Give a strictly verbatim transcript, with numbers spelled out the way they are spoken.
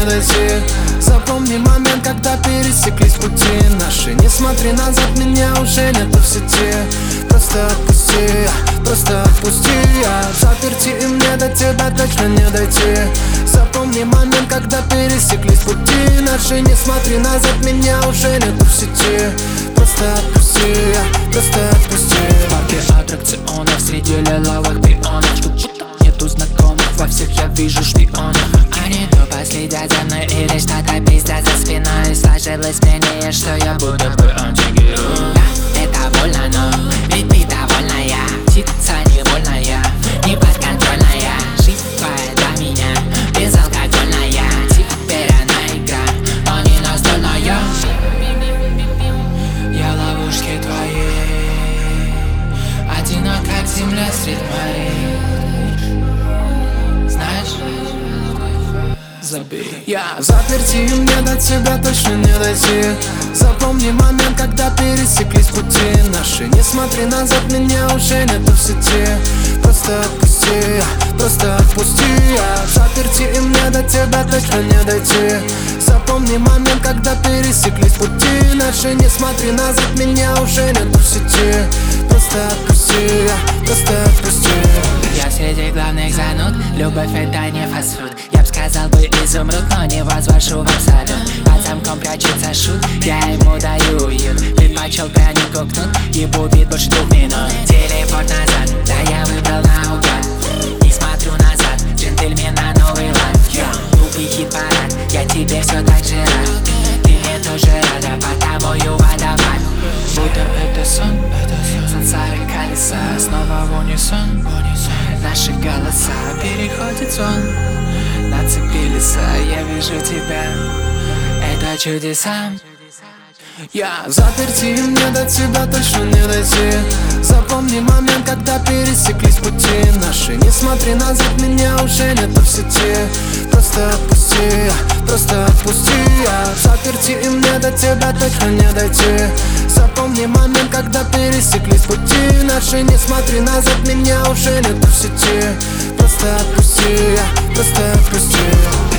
дойти. Запомни момент, когда пересеклись пути наши. Не смотри назад, меня уже нету в сети. Просто отпусти, просто отпусти. Я заперти, и мне до тебя точно не дойти. Запомни момент, когда пересеклись пути наши. Не смотри назад, меня уже нету в сети. Просто отпусти, просто отпусти. В парке аттракционов среди лиловых пионов нету знакомых, во всех я вижу шпионов. Они тупо следят за мной или что-то пиздят за спиной. Сложилось мнение, что я будто бы антигерой. Да, это больно, но ведь ты довольная. Птица невольная, неподконтрольная. Жизнь твоя для меня безалкогольная. Теперь она игра, но не настольная. Я ловушки твоей, одинок как земля средь морей. Знаешь, забей. Я заперти, и мне до тебя точно не дойти. Запомни момент, когда пересеклись пути наши. Не смотри назад, меня уже нету в сети. Просто отпусти, просто отпусти. Я заперти, и мне до тебя точно не дойти. Запомни момент, когда пересеклись пути наши. Не смотри назад, меня уже нету в сети. Просто отпусти, просто отпусти. Я среди главных зануд, любовь это не фастфуд. Я б сказал бы изумруд, но не возвожу в абсолют. Под замком прячется шут, я ему даю уют. Предпочел пряник гукнут, ебу бит больше двух минут. Телепорт назад, да я выбрал наугад. Не смотрю назад, джентльмен на новый лад. Глупый хит-парад, я тебе все так же рад. Ты мне тоже рада, потому водопад. Будто это сон, сансары колеса, снова в унисон. Наши голоса переходят сон. Нацепились, я вижу тебя, это чудеса. Я заперти, и мне до тебя точно не дойти. Запомни момент, когда пересеклись пути наши. Не смотри назад, меня уже нету в сети. Просто отпусти, просто отпусти. Я заперти, и мне до тебя точно не дойти. Запомни момент, когда пересеклись пути наши. Не смотри назад, меня уже нету в сети. Просто отпусти, просто отпусти.